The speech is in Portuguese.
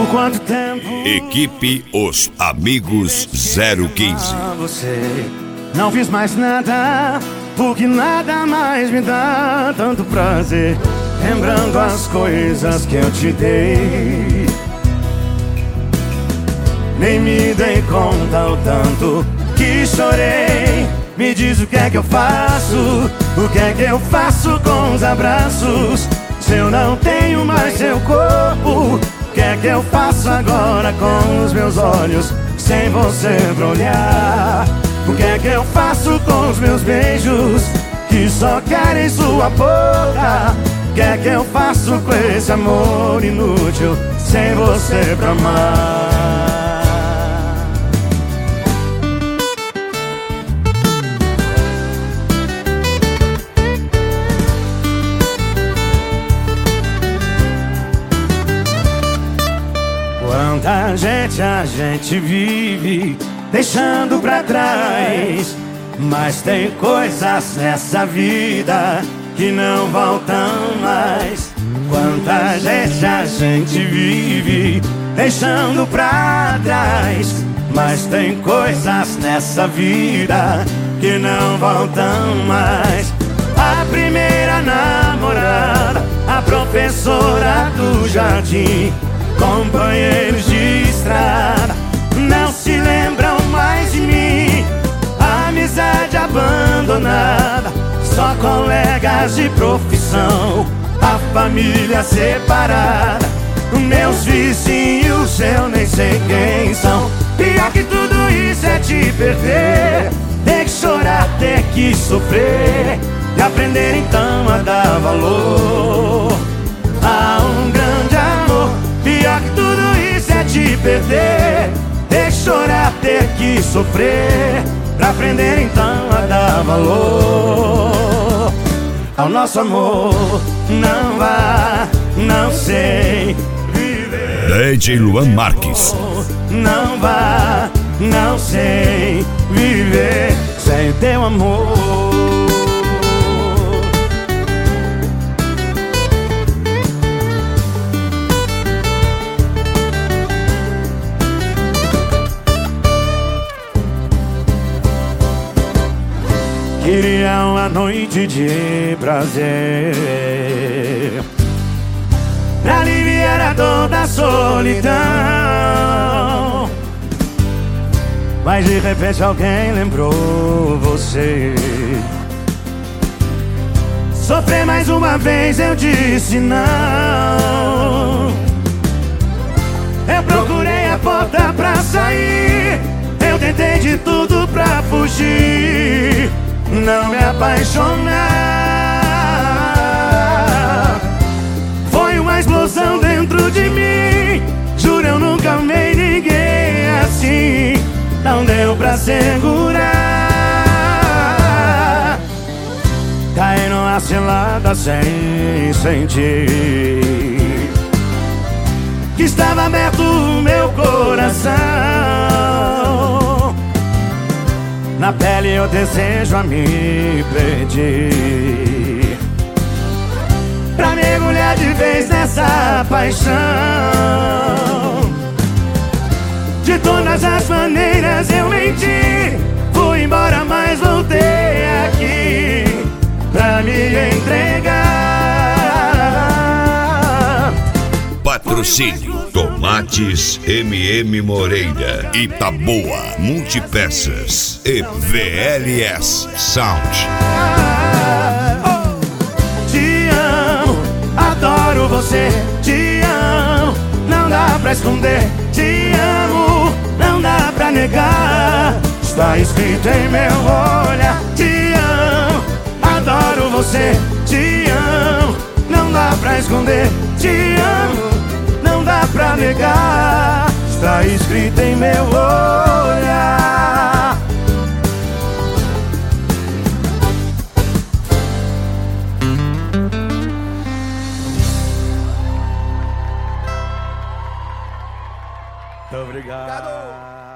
Por quanto tempo? Equipe Os Amigos 015. Você não fiz mais nada, porque nada mais me dá tanto prazer. Lembrando as coisas que eu te dei, nem me dei conta o tanto que chorei. Me diz o que é que eu faço, o que é que eu faço com os abraços, se eu não tenho mais seu corpo. O que é que eu faço agora com os meus olhos, sem você pra olhar? O que é que eu faço com os meus beijos, que só querem sua boca? O que é que eu faço com esse amor inútil, sem você pra amar? Quanta gente a gente vive deixando pra trás, mas tem coisas nessa vida que não voltam mais. Quanta gente a gente vive deixando pra trás, mas tem coisas nessa vida que não voltam mais. A primeira namorada, a professora do jardim, companheiros de estrada, não se lembram mais de mim. Amizade abandonada, só colegas de profissão, a família separada, meus vizinhos eu nem sei quem são. Pior que tudo isso é te perder, ter que chorar, ter que sofrer, e aprender então a dar valor a um grande amor. Pior que tudo isso é te perder, ter que chorar, ter que sofrer, pra aprender então a dar valor ao nosso amor. Não vá, não sei viver. DJ Luan Marques. Não vá, não sei viver sem o teu amor. Queria uma noite de prazer pra aliviar a dor da solidão, mas de repente alguém lembrou você. Sofrer mais uma vez, eu disse não. Eu procurei a porta pra sair, eu tentei de tudo pra fugir, não me apaixonar. Foi uma explosão dentro de mim, juro eu nunca amei ninguém assim. Não deu pra segurar, caí numa cilada sem sentir que estava aberto o meu coração. Na pele eu desejo a me perder, pra mergulhar de vez nessa paixão. De todas as maneiras eu menti, fui embora mas voltei aqui pra me entregar. Patrocínio Tomates MM Moreira, Itaboa Multipeças e VLS Sound. Te amo, adoro você, te amo, não dá pra esconder. Te amo, não dá pra negar, está escrito em meu olhar. Te amo, adoro você, te amo, não dá pra esconder. Te amo, não dá pra negar, está escrito em meu olhar. Muito obrigado.